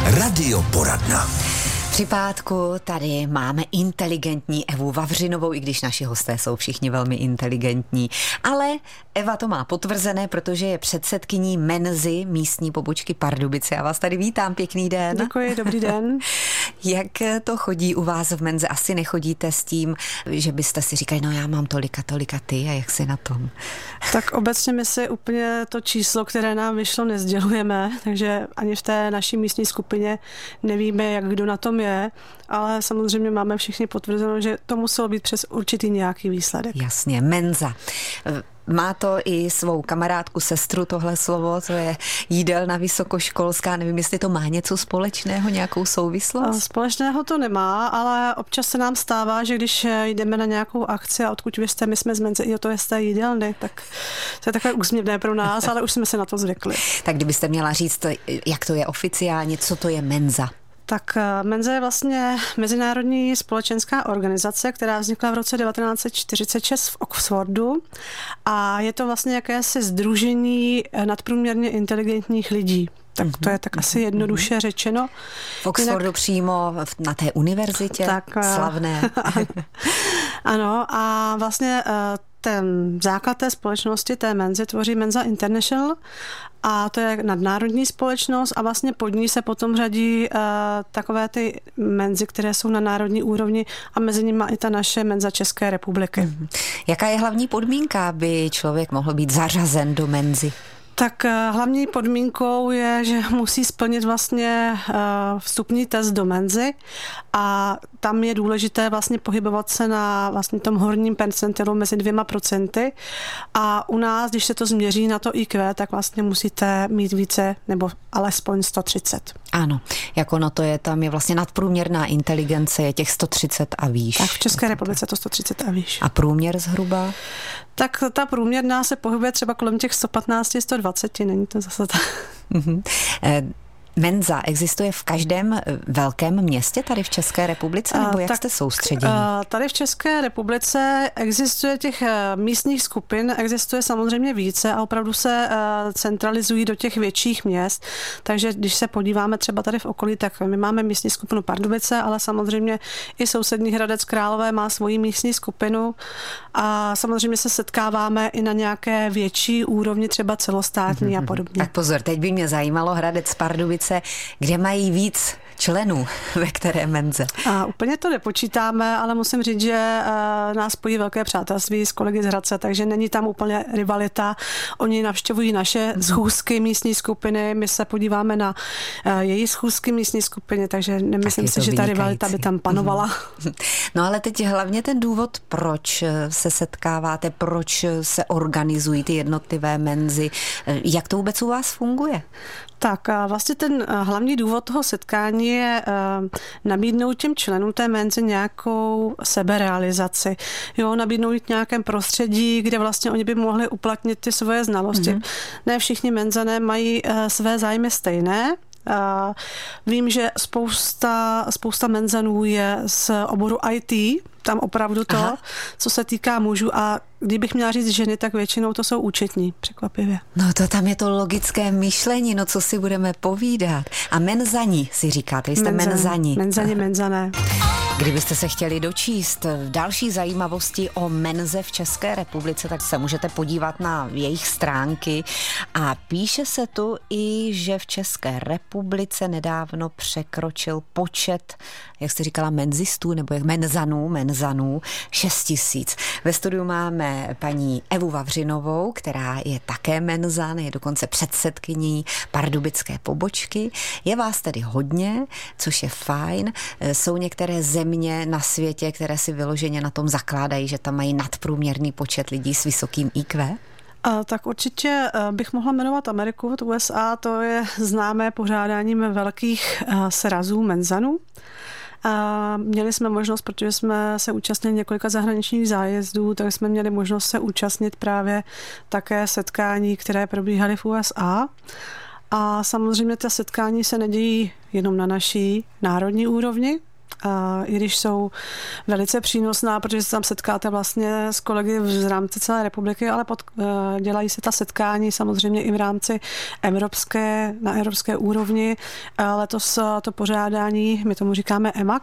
Radioporadna. Při pátku tady máme inteligentní Evu Vavřinovou, i když naši hosté jsou všichni velmi inteligentní. Ale Eva to má potvrzené, protože je předsedkyní Menzy místní pobočky Pardubice. Já vás tady vítám, pěkný den. Děkuji, dobrý den. Jak to chodí u vás v Menze? Asi nechodíte s tím, že byste si říkali, no já mám tolika ty a jak si na tom? Tak obecně my si úplně to číslo, které nám vyšlo, nezdělujeme, takže ani v té naší místní skupině nevíme, jak kdo na tom je, ale samozřejmě máme všichni potvrzeno, že to muselo být přes určitý nějaký výsledek. Jasně, Menza. Má to i svou kamarádku, sestru tohle slovo, to je jídelna vysokoškolská, nevím, jestli to má něco společného, nějakou souvislost? Společného to nemá, ale občas se nám stává, že když jdeme na nějakou akci a odkud vy jste, my jsme z Menzy, i to je z té jídelny, tak to je takové úsměvné pro nás, ale už jsme se na to zvykli. Tak kdybyste měla říct, jak to je oficiálně, co to je Menza? Tak Menza je vlastně mezinárodní společenská organizace, která vznikla v roce 1946 v Oxfordu a je to vlastně jakési sdružení nadprůměrně inteligentních lidí. Tak to je tak asi jednoduše řečeno. V Oxfordu přímo na té univerzitě slavné. Ano, a vlastně ten základ té společnosti, té Menzy, tvoří Menza International a to je nadnárodní společnost a vlastně pod ní se potom řadí takové ty Menzy, které jsou na národní úrovni a mezi nimi i ta naše Menza České republiky. Jaká je hlavní podmínka, aby člověk mohl být zařazen do Menzy? Tak hlavní podmínkou je, že musí splnit vlastně vstupní test do Menzy a tam je důležité vlastně pohybovat se na vlastně tom horním percentilu mezi 2% a u nás, když se to změří na to IQ, tak vlastně musíte mít více nebo alespoň 130. Ano, jako no to je, tam je vlastně nadprůměrná inteligence, je těch 130 a výš. Tak v České republice to 130 a výš. A průměr zhruba? Tak ta průměrná se pohybuje třeba kolem těch 115, 120, není to zase tak. Menza existuje v každém velkém městě tady v České republice, nebo jak jste soustředěni? Tady v České republice existuje těch místních skupin, existuje samozřejmě více a opravdu se centralizují do těch větších měst, takže když se podíváme třeba tady v okolí, tak my máme místní skupinu Pardubice, ale samozřejmě i sousední Hradec Králové má svoji místní skupinu a samozřejmě se setkáváme i na nějaké větší úrovni, třeba celostátní a podobně. Tak pozor, teď by mě zajímalo Hradec Pardubice, kde mají víc členů, ve které Menze? A úplně to nepočítáme, ale musím říct, že nás spojí velké přátelství s kolegy z Hradce, takže není tam úplně rivalita. Oni navštěvují naše schůzky místní skupiny, my se podíváme na její schůzky místní skupiny, takže nemyslím si, že ta rivalita by tam panovala. No ale teď hlavně ten důvod, proč se setkáváte, proč se organizují ty jednotlivé Menzy, jak to vůbec u vás funguje? Tak a vlastně ten hlavní důvod toho setkání je nabídnout těm členům té Menzy nějakou seberealizaci. Jo, nabídnout nějakém prostředí, kde vlastně oni by mohli uplatnit ty svoje znalosti. Ne všichni Menzané mají své zájmy stejné. Vím, že spousta Menzanů je z oboru IT, tam opravdu to, co se týká mužů a kdybych měla říct ženy, tak většinou to jsou účetní, překvapivě. No to tam je to logické myšlení, no co si budeme povídat. A Menzani si říkáte, jste Menzani. Menzané. Kdybyste se chtěli dočíst další zajímavosti o Menze v České republice, tak se můžete podívat na jejich stránky a píše se tu i, že v České republice nedávno překročil počet, jak jste říkala, menzistů nebo Menzanů 6 000. Ve studiu máme paní Evu Vavřinovou, která je také Menzan, je dokonce předsedkyní pardubické pobočky. Je vás tedy hodně, což je fajn. Jsou některé země na světě, které si vyloženě na tom zakládají, že tam mají nadprůměrný počet lidí s vysokým IQ? Tak určitě bych mohla jmenovat Ameriku, USA, to je známé pořádáním velkých srazů Menzanů. Měli jsme možnost, protože jsme se účastnili několika zahraničních zájezdů, tak jsme měli možnost se účastnit právě také setkání, které probíhaly v USA. A samozřejmě ta setkání se nedějí jenom na naší národní úrovni, i když jsou velice přínosná, protože se tam setkáte vlastně s kolegy z rámci celé republiky, ale dělají se ta setkání samozřejmě i v rámci na evropské úrovni. Letos to pořádání, my tomu říkáme EMAC,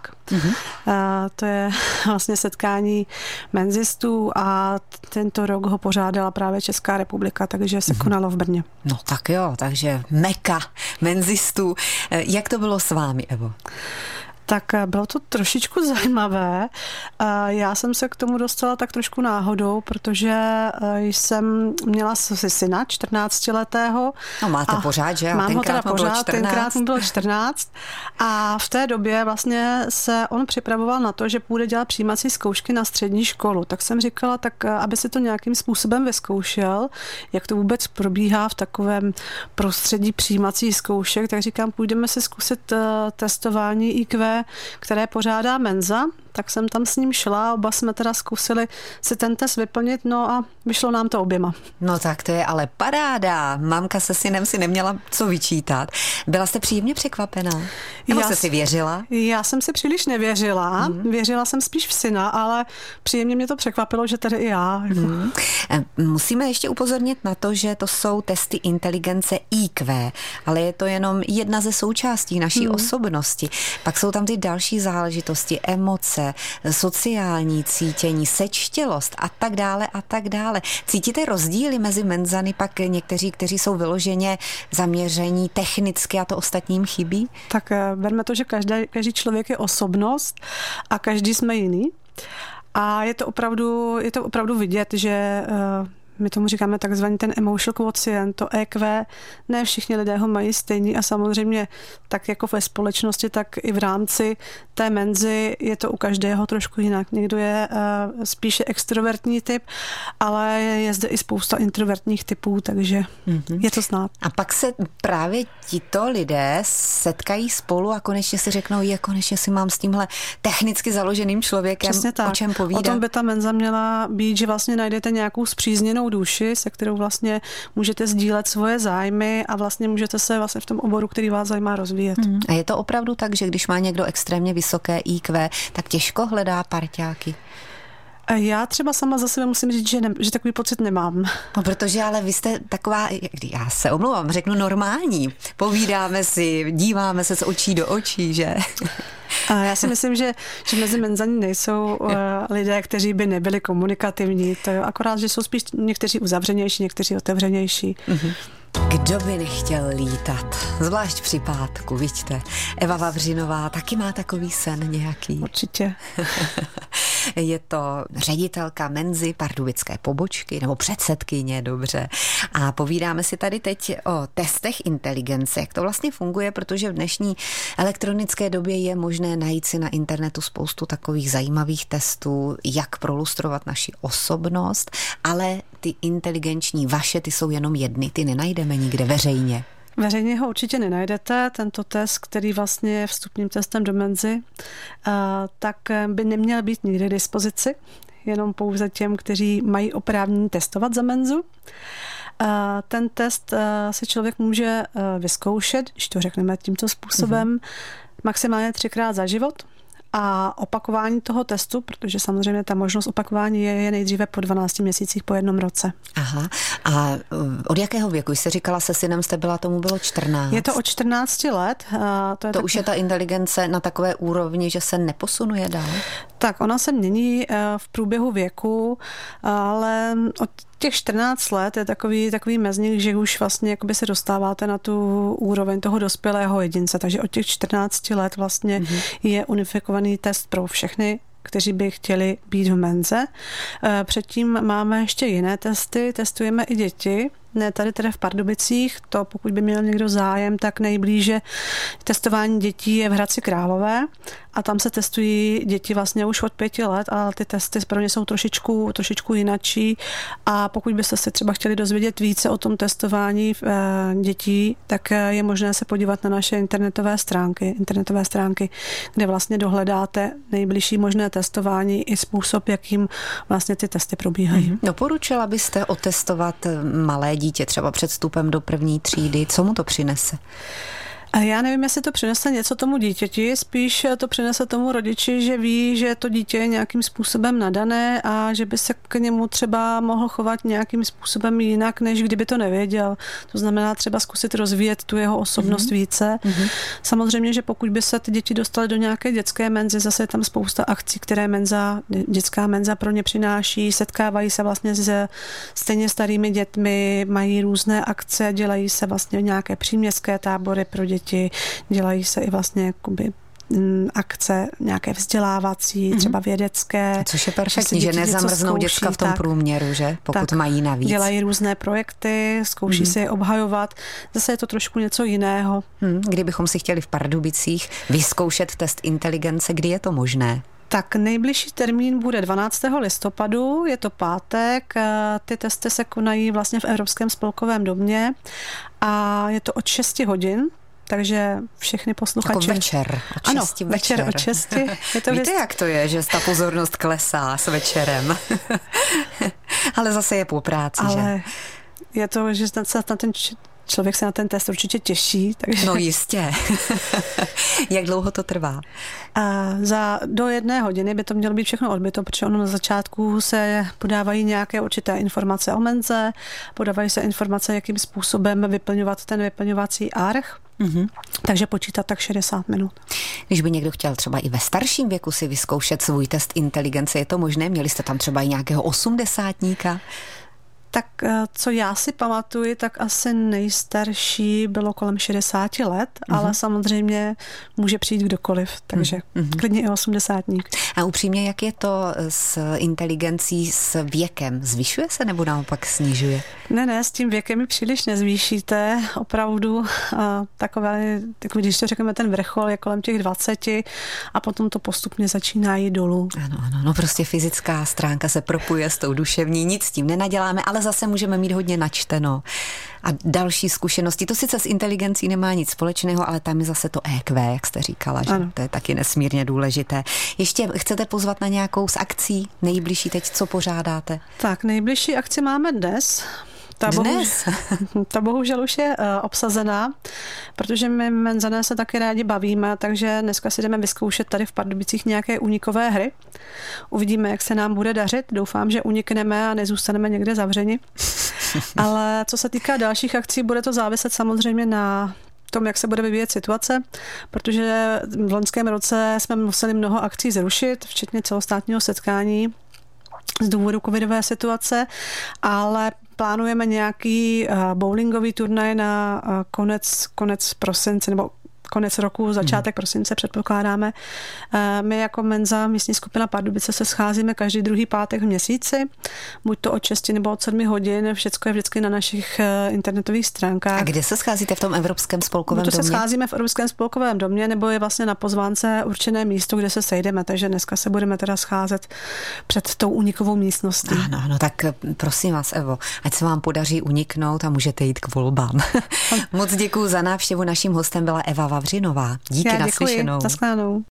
to je vlastně setkání menzistů a tento rok ho pořádala právě Česká republika, takže se konalo v Brně. No tak jo, takže meka menzistů. Jak to bylo s vámi, Evo? Tak bylo to trošičku zajímavé. Já jsem se k tomu dostala tak trošku náhodou, protože jsem měla syna 14letého. No máte pořád, že? Mám ho teda pořád, tenkrát mu bylo 14. A v té době vlastně se on připravoval na to, že půjde dělat přijímací zkoušky na střední školu. Tak jsem říkala, tak aby si to nějakým způsobem vyzkoušel, jak to vůbec probíhá v takovém prostředí přijímacích zkoušek, tak říkám, půjdeme si zkusit testování IQ, které pořádá Menza, tak jsem tam s ním šla, oba jsme teda zkusili si ten test vyplnit, no a vyšlo nám to oběma. No tak to je ale paráda. Mamka se synem si neměla co vyčítat. Byla jste příjemně překvapená? Nebo jste si věřila? Já jsem si příliš nevěřila. Věřila jsem spíš v syna, ale příjemně mě to překvapilo, že tady i já. Musíme ještě upozornit na to, že to jsou testy inteligence IQ, ale je to jenom jedna ze součástí naší osobnosti. Pak jsou tam ty další záležitosti, emoce, sociální cítění, sečtělost a tak dále a tak dále. Cítíte rozdíly mezi menzany, pak někteří, kteří jsou vyloženě zaměření technicky a to ostatním chybí? Tak berme to, že každý člověk je osobnost a každý jsme jiný. A je to opravdu vidět, že my tomu říkáme takzvaný ten emotional quotient, to EQ, ne všichni lidé ho mají stejný a samozřejmě tak jako ve společnosti, tak i v rámci té menzy je to u každého trošku jinak. Někdo je spíše extrovertní typ, ale je zde i spousta introvertních typů, takže je to znát. A pak se právě tito lidé setkají spolu a konečně si řeknou, konečně si mám s tímhle technicky založeným člověkem o čem povídat. O tom by ta menza měla být, že vlastně najdete nějakou spřízněnou duši, se kterou vlastně můžete sdílet svoje zájmy a vlastně můžete se vlastně v tom oboru, který vás zajímá, rozvíjet. A je to opravdu tak, že když má někdo extrémně vysoké IQ, tak těžko hledá parťáky? Já třeba sama za sebe musím říct, že takový pocit nemám. No, protože ale vy jste taková, já se omlouvám, řeknu normální. Povídáme si, díváme se z očí do očí, že? A já si myslím, že mezi menzani nejsou lidé, kteří by nebyli komunikativní. To je akorát, že jsou spíš někteří uzavřenější, někteří otevřenější. Kdo by nechtěl lítat? Zvlášť při pátku, vidíte. Eva Vavřinová taky má takový sen nějaký. Určitě. Je to ředitelka menzy pardubické pobočky, nebo předsedkyně, dobře. A povídáme si tady teď o testech inteligence, jak to vlastně funguje, protože v dnešní elektronické době je možné najít si na internetu spoustu takových zajímavých testů, jak prolustrovat naši osobnost, ale ty inteligenční vaše, ty jsou jenom jedny, ty nenajdeme nikde veřejně. Veřejně ho určitě nenajdete. Tento test, který vlastně je vstupním testem do menzy, tak by neměl být nikdy k dispozici, jenom pouze těm, kteří mají oprávnění testovat za menzu. Ten test si člověk může vyzkoušet, když to řekneme tímto způsobem, maximálně 3krát za život. A opakování toho testu, protože samozřejmě ta možnost opakování je nejdříve po 12 měsících, po 1 roce. Aha. A od jakého věku? Jste říkala, se synem jste byla, tomu bylo 14. Je to od 14 let. To už je ta inteligence na takové úrovni, že se neposunuje dál? Tak ona se mění v průběhu věku, ale od těch 14 let je takový mezník, že už vlastně jakoby se dostáváte na tu úroveň toho dospělého jedince. Takže od těch 14 let vlastně je unifikovaný test pro všechny, kteří by chtěli být v menze. Předtím máme ještě jiné testy, testujeme i děti. Ne tady tedy v Pardubicích, to pokud by měl někdo zájem, tak nejblíže testování dětí je v Hradci Králové a tam se testují děti vlastně už od 5 let a ty testy pro ně jsou trošičku jinačí a pokud byste se třeba chtěli dozvědět více o tom testování dětí, tak je možné se podívat na naše internetové stránky, kde vlastně dohledáte nejbližší možné testování i způsob, jakým vlastně ty testy probíhají. Doporučila byste otestovat malé dítě třeba před vstupem do 1. třídy? Co mu to přinese? A já nevím, jestli to přinese něco tomu dítěti, spíš to přinese tomu rodiči, že ví, že to dítě je nějakým způsobem nadané a že by se k němu třeba mohl chovat nějakým způsobem jinak, než kdyby to nevěděl. To znamená třeba zkusit rozvíjet tu jeho osobnost více. Samozřejmě, že pokud by se ty děti dostaly do nějaké dětské menzy, zase je tam spousta akcí, které dětská menza pro ně přináší, setkávají se vlastně s stejně starými dětmi, mají různé akce, dělají se vlastně nějaké příměstské tábory pro děti, dělají se i vlastně jakoby akce nějaké vzdělávací, třeba vědecké. Což je perfektní, že nezamrznou děcka v tom průměru, že? Pokud mají navíc. Dělají různé projekty, zkouší si je obhajovat. Zase je to trošku něco jiného. Kdybychom si chtěli v Pardubicích vyzkoušet test inteligence, kdy je to možné? Tak nejbližší termín bude 12. listopadu, je to pátek, ty testy se konají vlastně v Evropském spolkovém domě a je to od 6 hodin. Takže všechny posluchače... Jako večer, od 6 ano, večer od 6. Je to víte, jak to je, že ta pozornost klesá s večerem. Ale zase je po práci, že? Ale je to, že člověk se na ten test určitě těší. Takže... No jistě. Jak dlouho to trvá? Do 1 hodiny by to mělo být všechno odbyto, protože ono na začátku se podávají nějaké určité informace o menze, podávají se informace, jakým způsobem vyplňovat ten vyplňovací arch. Takže počítat tak 60 minut. Když by někdo chtěl třeba i ve starším věku si vyzkoušet svůj test inteligence, je to možné? Měli jste tam třeba i nějakého 80-tníka? Tak co já si pamatuji, tak asi nejstarší bylo kolem 60 let, ale samozřejmě může přijít kdokoliv, takže klidně i 80-tník. A upřímně, jak je to s inteligencí s věkem? Zvyšuje se nebo naopak snižuje? Ne, s tím věkem mi příliš nezvýšíte. Opravdu takové, když to řekneme, ten vrchol je kolem těch 20 a potom to postupně začíná jít dolů. Ano, prostě fyzická stránka se propuje s tou duševní, nic s tím nenaděláme, ale zase můžeme mít hodně načteno. A další zkušenosti, to sice s inteligencí nemá nic společného, ale tam je zase to EQ, jak jste říkala, že to je taky nesmírně důležité. Ještě chcete pozvat na nějakou z akcí nejbližší teď, co pořádáte? Tak, nejbližší akci máme dnes. Ta bohužel už je obsazená, protože my menzané se taky rádi bavíme, takže dneska si jdeme vyzkoušet tady v Pardubicích nějaké únikové hry. Uvidíme, jak se nám bude dařit. Doufám, že unikneme a nezůstaneme někde zavřeni. Ale co se týká dalších akcí, bude to záviset samozřejmě na tom, jak se bude vyvíjet situace, protože v loňském roce jsme museli mnoho akcí zrušit, včetně celostátního setkání z důvodu covidové situace, ale plánujeme nějaký bowlingový turnaj na konec prosince nebo konec roku, začátek prosince předpokládáme. My jako menza, místní skupina Pardubice, se scházíme každý druhý pátek v měsíci, buď to od 6 nebo od 7 hodin, všecko je vždycky na našich internetových stránkách. A kde se scházíte v tom Evropském spolkovém domě? Se scházíme v Evropském spolkovém domě, nebo je vlastně na pozvánce určené místo, kde se sejdeme, takže dneska se budeme teda scházet před tou unikovou místností. Ano, tak prosím vás, Evo, ať se vám podaří uniknout a můžete jít k volbám. Moc děkuju za návštěvu, naším hostem byla Eva Vavřinová. Díky, naslyšenou. Naschledanou.